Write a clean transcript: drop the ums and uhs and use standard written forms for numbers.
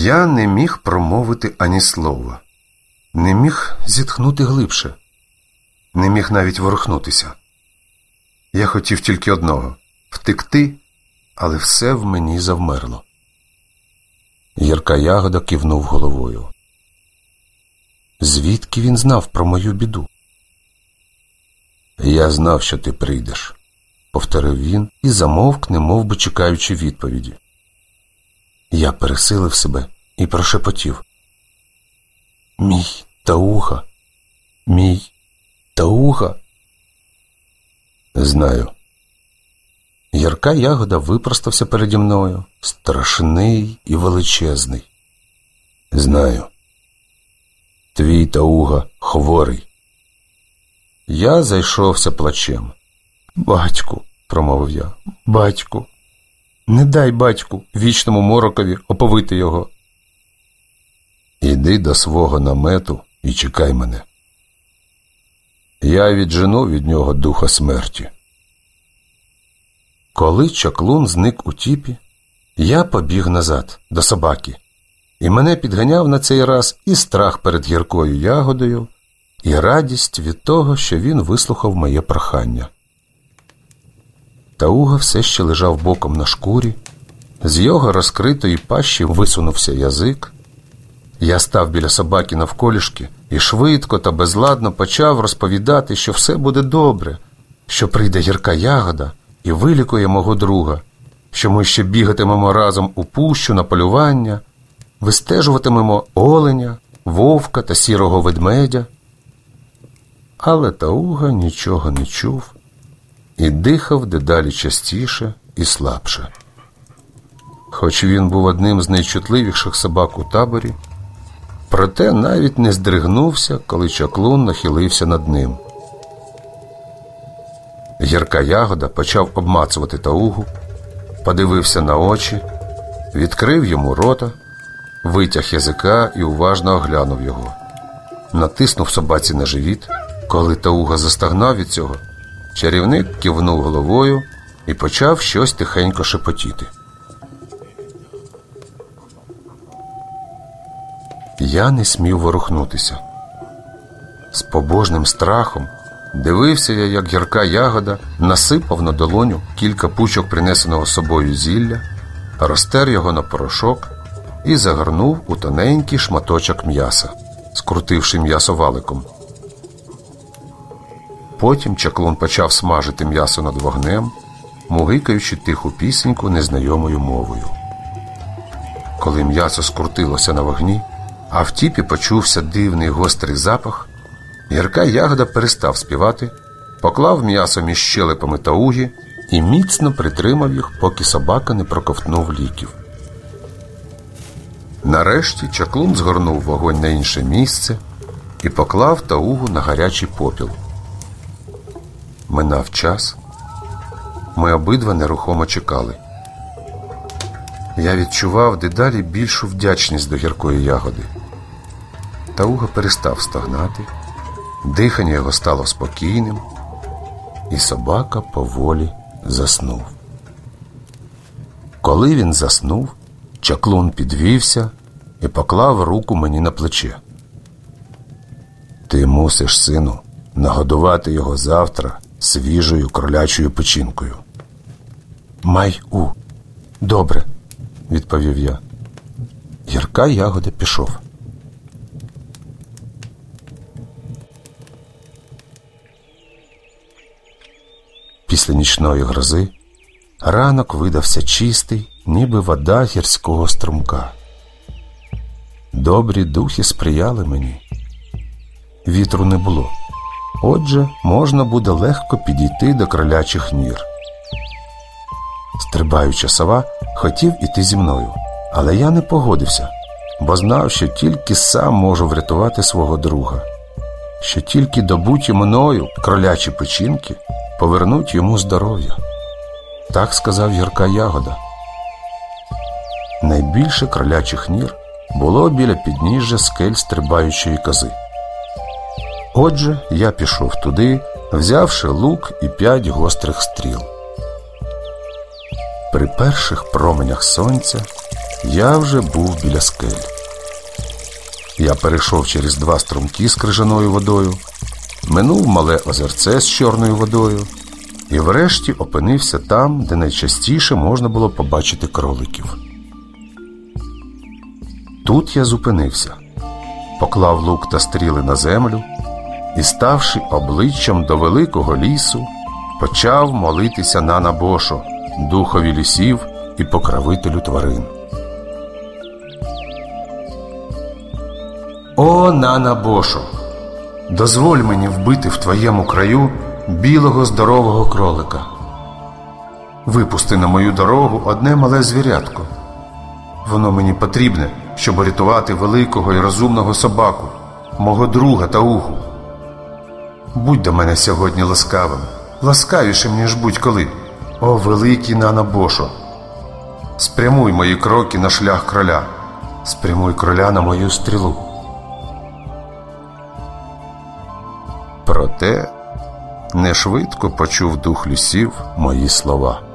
Я не міг промовити ані слова, не міг зітхнути глибше, не міг навіть ворухнутися. Я хотів тільки одного – втекти, але все в мені завмерло. Гірка ягода кивнув головою. Звідки він знав про мою біду? «Я знав, що ти прийдеш», – повторив він і замовк, немов би чекаючи відповіді. Я пересилив себе і прошепотів. «Мій Тауга! Мій Тауга!» «Знаю». Гірка ягода випростався переді мною, страшний і величезний. «Знаю. Твій Тауга хворий». Я зайшовся плачем. «Батьку», – промовив я, – «батьку, не дай, батьку, вічному морокові оповити його». «Іди до свого намету і чекай мене. Я віджену від нього духа смерті». Коли чаклун зник у тіпі, я побіг назад, до собаки, і мене підганяв на цей раз і страх перед гіркою ягодою, і радість від того, що він вислухав моє прохання. Тауга все ще лежав боком на шкурі, з його розкритої пащі висунувся язик. Я став біля собаки навколішки і швидко та безладно почав розповідати, що все буде добре, що прийде гірка ягода і вилікує мого друга, що ми ще бігатимемо разом у пущу на полювання, вистежуватимемо оленя, вовка та сірого ведмедя. Але Тауга нічого не чув і дихав дедалі частіше і слабше. Хоч він був одним з найчутливіших собак у таборі, проте навіть не здригнувся, коли чаклун нахилився над ним. Гірка ягода почав обмацувати Таугу, подивився на очі, відкрив йому рота, витяг язика і уважно оглянув його. Натиснув собаці на живіт. Коли Тауга застогнав від цього, чарівник кивнув головою і почав щось тихенько шепотіти. Я не смів ворухнутися. З побожним страхом дивився я, як гірка ягода насипав на долоню кілька пучок принесеного з собою зілля, розтер його на порошок і загорнув у тоненький шматочок м'яса, скрутивши м'ясо валиком. Потім чаклун почав смажити м'ясо над вогнем, мугикаючи тиху пісеньку незнайомою мовою. Коли м'ясо скрутилося на вогні, а в тіпі почувся дивний гострий запах, гірка ягода перестав співати, поклав м'ясо між щелепами Тауги і міцно притримав їх, поки собака не проковтнув ліків. Нарешті чаклун згорнув вогонь на інше місце і поклав Таугу на гарячий попіл. Минав час. Ми обидва нерухомо чекали. Я відчував дедалі більшу вдячність до гіркої ягоди. Тауга перестав стогнати, дихання його стало спокійним, і собака поволі заснув. Коли він заснув, чаклун підвівся і поклав руку мені на плече. «Ти мусиш, сину, нагодувати його завтра свіжою кролячою печінкою». «Май-у, добре», – відповів я. Гірка ягода пішов. Після нічної грози ранок видався чистий, ніби вода гірського струмка. Добрі духи сприяли мені. Вітру не було. Отже, можна буде легко підійти до кролячих нір. Стрибаюча сова хотів іти зі мною, але я не погодився, бо знав, що тільки сам можу врятувати свого друга, що тільки добуті мною кролячі печінки повернуть йому здоров'я. Так сказав гірка ягода. Найбільше кролячих нір було біля підніжжя скель стрибаючої кози. Отже, я пішов туди, взявши лук і 5 гострих стріл. При перших променях сонця я вже був біля скель. Я перейшов через 2 струмки з крижаною водою, минув мале озерце з чорною водою і врешті опинився там, де найчастіше можна було побачити кроликів. Тут я зупинився, поклав лук та стріли на землю і, ставши обличчям до великого лісу, почав молитися Нана-Бошо, духові лісів і покровителю тварин. О, Нана-Бошо, дозволь мені вбити в твоєму краю білого здорового кролика. Випусти на мою дорогу одне мале звірятко. Воно мені потрібне, щоб рятувати великого і розумного собаку, мого друга Таугу. Будь до мене сьогодні ласкавим, ласкавішим, ніж будь-коли. О, великий Нана-Бошо, спрямуй мої кроки на шлях кроля, спрямуй кроля на мою стрілу. Проте не швидко почув дух лісів мої слова.